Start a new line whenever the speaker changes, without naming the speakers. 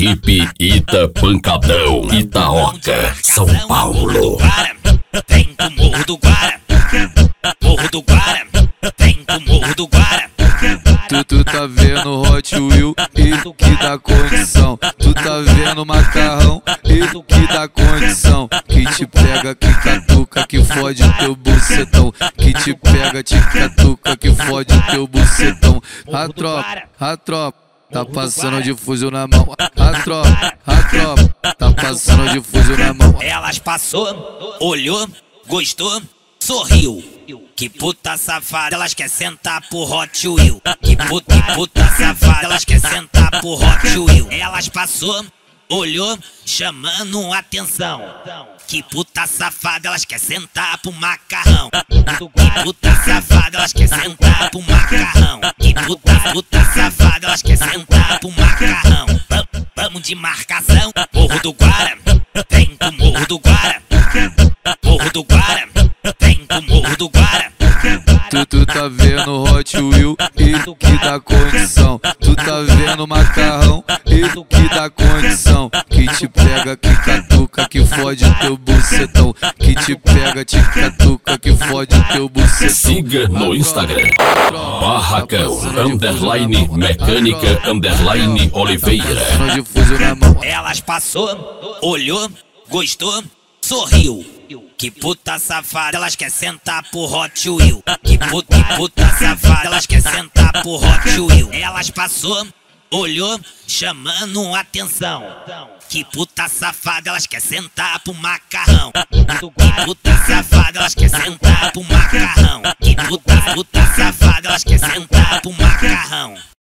Hip Ita Pancadão, Itaoca, São Paulo.
Vem pro Morro do Guara, Morro do Guara, vem pro Morro do Guara.
Tu tá vendo Hot Wheel e que dá condição. Tu tá vendo Macarrão e que dá condição. Que te pega, que catuca, que fode o teu bucetão. Que te pega, te catuca, que fode o teu bucetão. A tropa tá passando de fuzil na mão. A tropa tá passando de fuzil na mão.
Elas passou, olhou, gostou, sorriu. Que puta safada, elas quer sentar pro Hot Wheel. Que puta safada, elas quer sentar pro Hot Wheel. Elas passou, olhou, chamando atenção. Que puta safada, elas quer sentar pro Macarrão. Que puta safada, elas quer sentar pro Macarrão. Que puta safada, elas quer sentar pro Macarrão. Vamos de marcação, Morro do Guara, vem pro Morro do Guara. Morro do Guara, vem pro Morro do Guara.
Tu tá vendo Hot Wheel e que dá condição. Tu tá vendo Macarrão e que dá condição. Que te pega, que catuca, que fode o teu bucetão. Que te pega, te catuca, que fode o teu bucetão.
Siga no Instagram Barracão _mecânica _Oliveira.
Elas passou, olhou, gostou, sorriu. Que puta safada, elas quer sentar pro Hot Wheel. Que puta safada, elas quer sentar pro Hot Wheel. Elas passou, olhou, chamando atenção. Que puta safada, elas quer sentar pro Macarrão. Que puta safada, elas quer sentar pro Macarrão. Que puta safada, elas quer sentar pro Macarrão.